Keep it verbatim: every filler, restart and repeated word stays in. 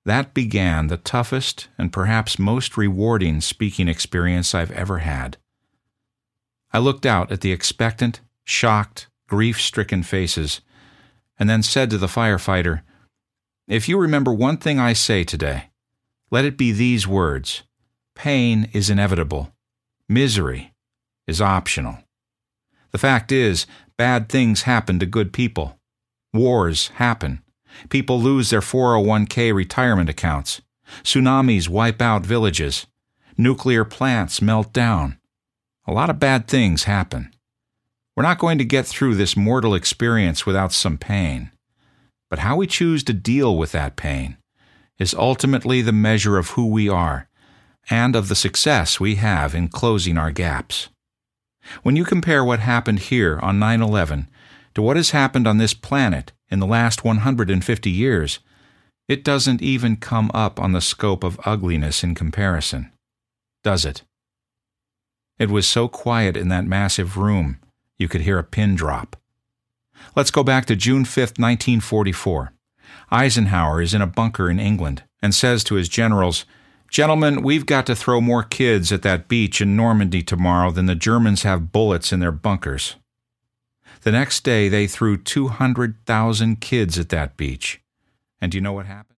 That began the toughest and perhaps most rewarding speaking experience I've ever had. I looked out at the expectant, shocked, grief-stricken faces, and then said to the firefighter, "If you remember one thing I say today, let it be these words: pain is inevitable. Misery is optional. The fact is, bad things happen to good people. Wars happen. People lose their four oh one k retirement accounts. Tsunamis wipe out villages. Nuclear plants melt down. A lot of bad things happen. We're not going to get through this mortal experience without some pain. But how we choose to deal with that pain is ultimately the measure of who we are and of the success we have in closing our gaps. When you compare what happened here on nine eleven to what has happened on this planet in the last one hundred fifty years, it doesn't even come up on the scope of ugliness in comparison, does it? It was so quiet in that massive room, you could hear a pin drop. Let's go back to June fifth, nineteen forty-four. Eisenhower is in a bunker in England and says to his generals, "Gentlemen, we've got to throw more kids at that beach in Normandy tomorrow than the Germans have bullets in their bunkers." The next day, they threw two hundred thousand kids at that beach. And do you know what happened?